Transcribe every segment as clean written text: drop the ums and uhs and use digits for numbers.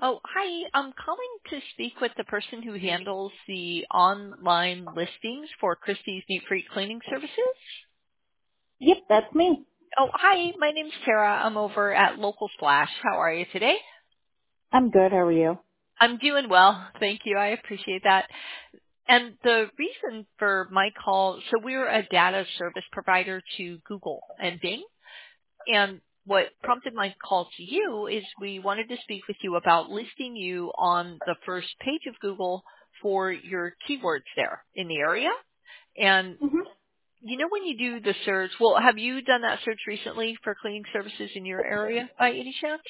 Oh, hi. I'm calling to speak with the person who handles the online listings for Christie's Neat Freak Cleaning Services. Yep, that's me. Oh, hi. My name's Tara. I'm over at Local Splash. How are you today? I'm good. How are you? I'm doing well. Thank you. I appreciate that. And the reason for my call, so we're a data service provider to Google and Bing. And what prompted my call to you is we wanted to speak with you about listing you on the first page of Google for your keywords there in the area. And you know when you do the search, well, have you done that search recently for cleaning services in your area by any chance?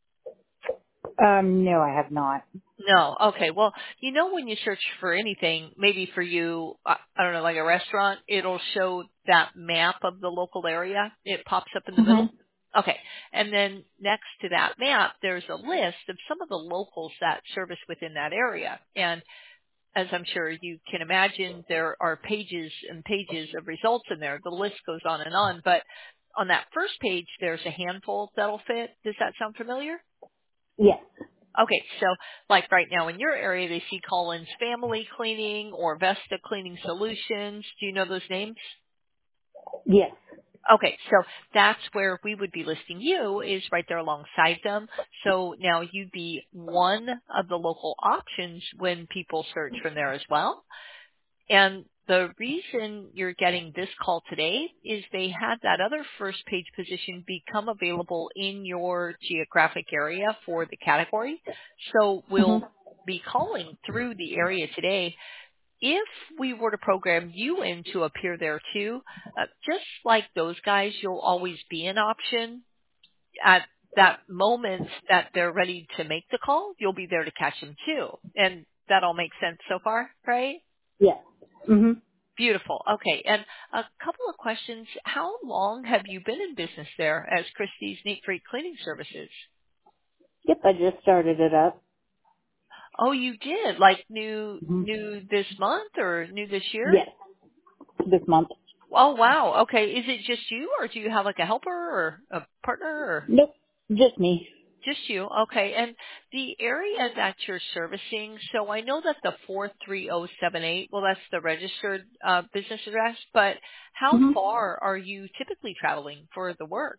No, I have not. No. Okay. Well, you know when you search for anything, maybe for you, I don't know, like a restaurant, it'll show that map of the local area. It pops up in the hmm middle. Okay. And then next to that map, there's a list of some of the locals that service within that area. And as I'm sure you can imagine, there are pages and pages of results in there. The list goes on and on. But on that first page, there's a handful that'll fit. Does that sound familiar? Yes. Okay, so like right now in your area, they see Collins Family Cleaning or Vesta Cleaning Solutions. Do you know those names? Yes. Okay, so that's where we would be listing you is right there alongside them. So now you'd be one of the local options when people search from there as well. And the reason you're getting this call today is they had that other first page position become available in your geographic area for the category. So hmm we'll be calling through the area today. If we were to program you in to appear there too, just like those guys, you'll always be an option at that moment that they're ready to make the call. You'll be there to catch them too. And that all makes sense so far, right? Yes. hmm Beautiful. Okay. And a couple of questions. How long have you been in business there as Christie's Neat Freak Cleaning Services? Yep, I just started it up. Oh, you did? Like new hmm this month or new this year? Yes, this month. Oh, wow. Okay. Is it just you or do you have like a helper or a partner or Nope, just me. just you? Okay. And the area that you're servicing, so I know that the 43078, well, that's the registered business address, but how hmm far are you typically traveling for the work?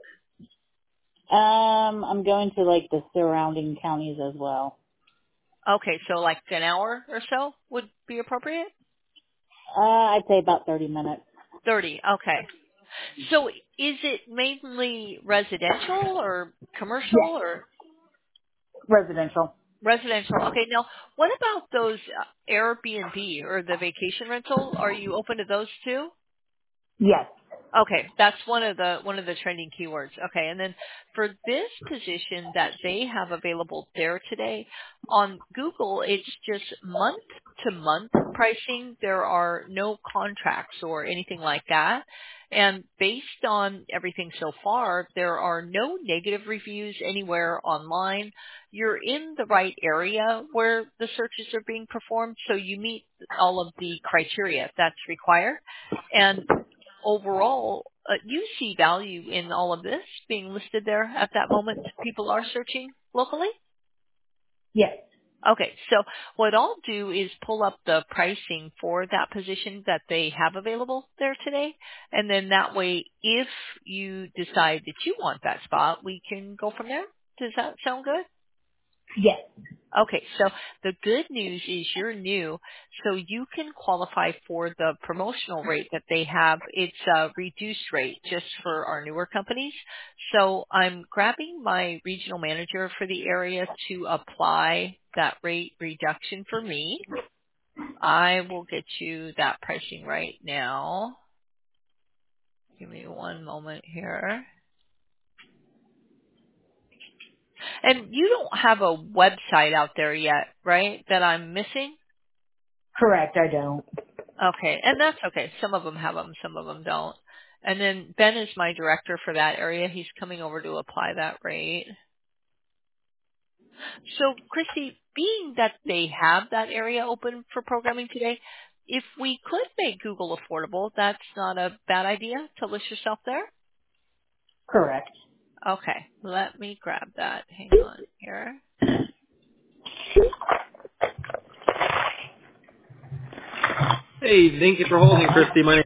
I'm going to like the surrounding counties as well. Okay, so like an hour or so would be appropriate? I'd say about 30 minutes. 30, okay. So is it mainly residential or commercial Yes. or Residential. residential? Okay, now what about those Airbnb or the vacation rental? Are you open to those too? Yes. Okay, that's one of the trending keywords. Okay, and then for this position that they have available there today on Google, it's just month to month pricing. There are no contracts or anything like that. And based on everything so far, there are no negative reviews anywhere online. You're in the right area where the searches are being performed, so you meet all of the criteria that's required. And overall, you see value in all of this being listed there at that moment people are searching locally? Yes. Okay, so what I'll do is pull up the pricing for that position that they have available there today, and then that way, if you decide that you want that spot, we can go from there. Does that sound good? Yes. Okay, so the good news is you're new, so you can qualify for the promotional rate that they have. It's a reduced rate just for our newer companies. So I'm grabbing my regional manager for the area to apply that rate reduction for me. I will get you that pricing right now. Give me one moment here. And you don't have a website out there yet, right, that I'm missing? Correct, I don't. Okay, and that's okay. Some of them have them, some of them don't. And then Ben is my director for that area. He's coming over to apply that rate. So, Christy, being that they have that area open for programming today, if we could make Google affordable, that's not a bad idea to list yourself there. Correct. Okay, let me grab that. Hang on here. Hey, thank you for holding, Christy. My